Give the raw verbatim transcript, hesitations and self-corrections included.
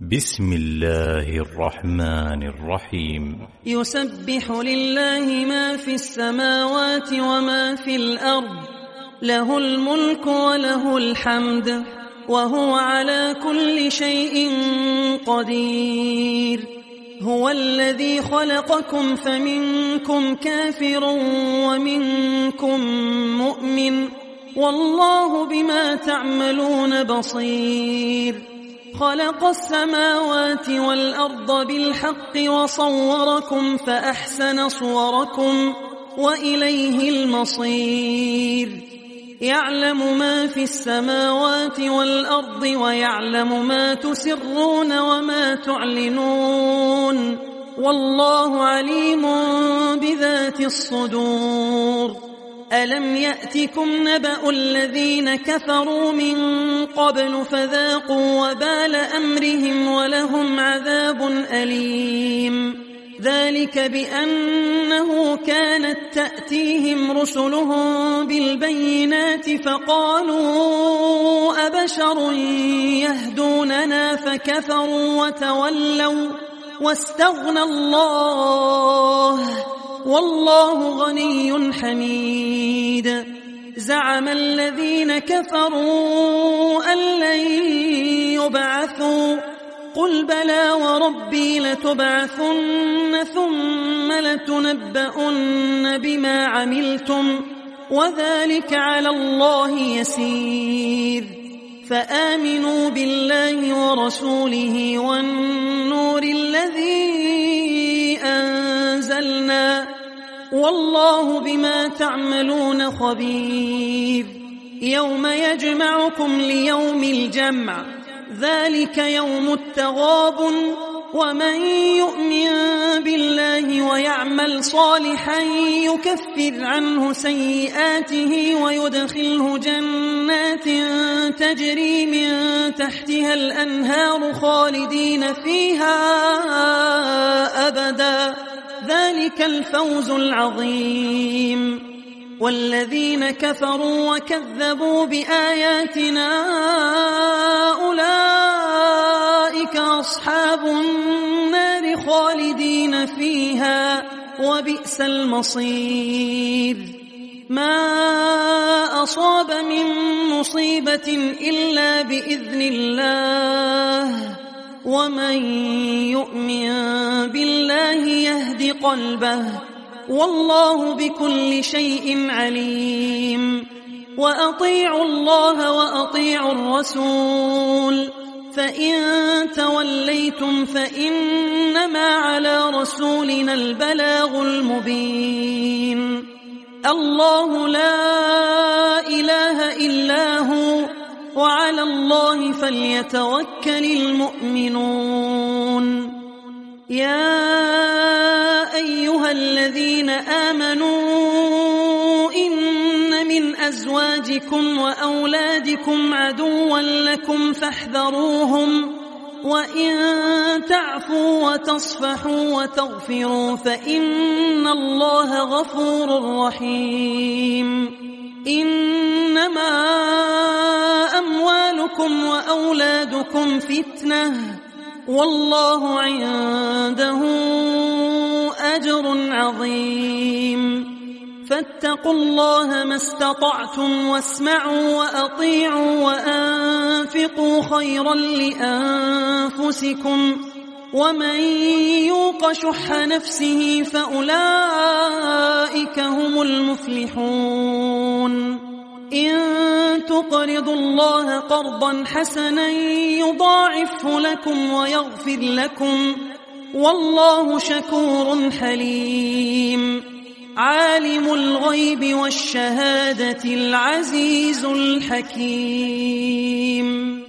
بسم الله الرحمن الرحيم. يسبح لله ما في السماوات وما في الأرض، له الملك وله الحمد، وهو على كل شيء قدير. هو الذي خلقكم فمنكم كافر ومنكم مؤمن، والله بما تعملون بصير. خلق السماوات والأرض بالحق وصوركم فأحسن صوركم وإليه المصير. يعلم ما في السماوات والأرض ويعلم ما تسرون وما تعلنون، والله عليم بذات الصدور. ألم يأتكم نبأ الذين كفروا من قبل فذاقوا وبال أمرهم ولهم عذاب أليم. ذلك بأنه كانت تأتيهم رسلهم بالبينات فقالوا أبشر يهدوننا فكفروا وتولوا واستغنى الله، والله غني حميد. زعم الذين كفروا أن لن يبعثوا، قل بلى وربي لتبعثن ثم لتنبؤن بما عملتم، وذلك على الله يسير. فآمنوا بالله ورسوله والنور الذي أنزلنا، والله بما تعملون خبير. يوم يجمعكم ليوم الجمع، ذلك يوم التغابن، ومن يؤمن بالله ويعمل صالحا يكفر عنه سيئاته ويدخله جنات تجري من تحتها الأنهار خالدين فيها أبدا، ذلك الفوز العظيم. والذين كفروا وكذبوا بآياتنا أولئك أصحاب النار خالدين فيها، وبئس المصير. ما أصاب من مصيبة إلا بإذن الله، ومن يؤمن بالله يهد قلبه، والله بكل شيء عليم. وأطيعوا الله وأطيعوا الرسول، فإن توليتم فإنما على رسولنا البلاغ المبين. الله لا إله إلا هو، وعلى الله فليتوكل المؤمنون. يا أيها الذين آمنوا إن من أزواجكم وأولادكم عدوا لكم فاحذروهم، وإن تعفوا وتصفحوا وتغفروا فإن الله غفور رحيم. إنما أموالكم وأولادكم فتنة، والله عنده أجر عظيم. فاتقوا الله ما استطعتم، واسمعوا وأطيعوا وأنفقوا خيرا لأنفسكم، ومن يوق شح نفسه فأولئك هم المفلحون. إن تقرضوا الله قرضا حسنا يضاعفه لكم ويغفر لكم، والله شكور حليم. عالم الغيب والشهادة العزيز الحكيم.